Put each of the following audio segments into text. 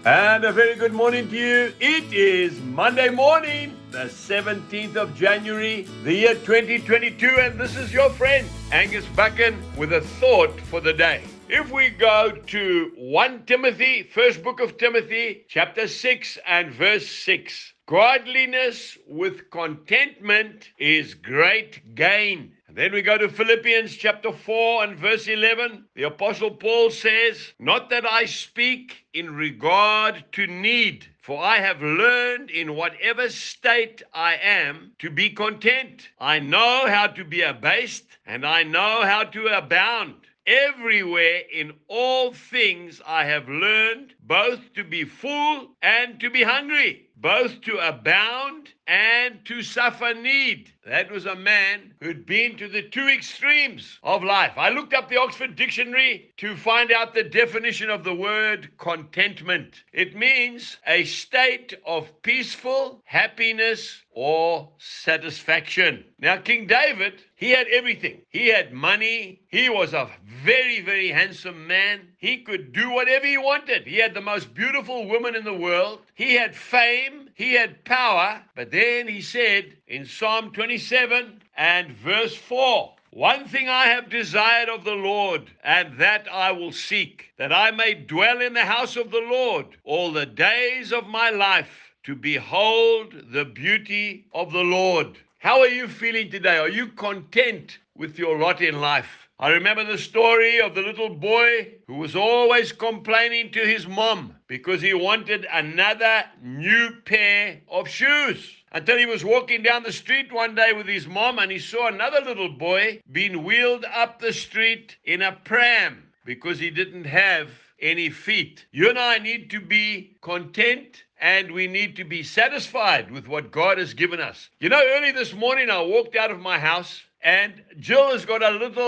And a very good morning to you. It is Monday morning, the 17th of January, the year 2022, and this is your friend, Angus Buchan, with a thought for the day. If we go to 1 Timothy, first book of Timothy, chapter 6 and verse 6, godliness with contentment is great gain. Then we go to Philippians chapter 4 and verse 11. The Apostle Paul says, not that I speak in regard to need, for I have learned in whatever state I am to be content. I know how to be abased, and I know how to abound. Everywhere in all things I have learned both to be full and to be hungry, both to abound and to suffer need. That was a man who'd been to the two extremes of life. I looked up the Oxford Dictionary to find out the definition of the word contentment. It means a state of peaceful happiness or satisfaction. Now, King David, he had everything. He had money. He was a very, very handsome man. He could do whatever he wanted. He had the most beautiful woman in the world. He had fame. He had power. But then he said in Psalm 27 and verse 4, one thing I have desired of the Lord, and that I will seek, that I may dwell in the house of the Lord all the days of my life, to behold the beauty of the Lord. How are you feeling today? Are you content with your lot in life? I remember the story of the little boy who was always complaining to his mom because he wanted another new pair of shoes. Until he was walking down the street one day with his mom and he saw another little boy being wheeled up the street in a pram because he didn't have any feet. You and I need to be content, and we need to be satisfied with what God has given us. You know, early this morning I walked out of my house and Jill has got a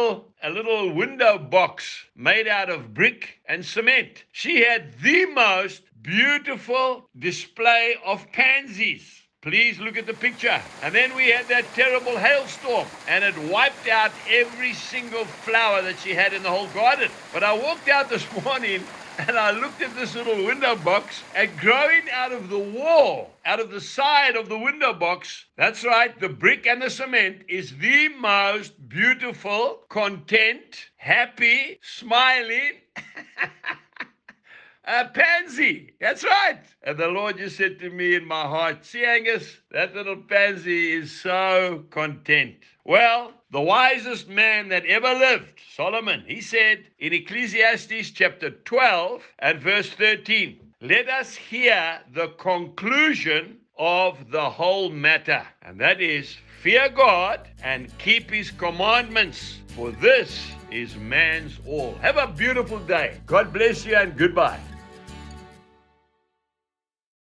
little window box made out of brick and cement. She had the most beautiful display of pansies. Please look at the picture. And then we had that terrible hailstorm, and it wiped out every single flower that she had in the whole garden. But I walked out this morning and I looked at this little window box, and growing out of the wall, out of the side of the window box, that's right, the brick and the cement, is the most beautiful, content, happy, smiling a pansy. That's right. And the Lord just said to me in my heart, see, Angus, that little pansy is so content. Well, the wisest man that ever lived, Solomon, he said in Ecclesiastes chapter 12 and verse 13, let us hear the conclusion of the whole matter. And that is, fear God and keep his commandments, for this is man's all. Have a beautiful day. God bless you and goodbye.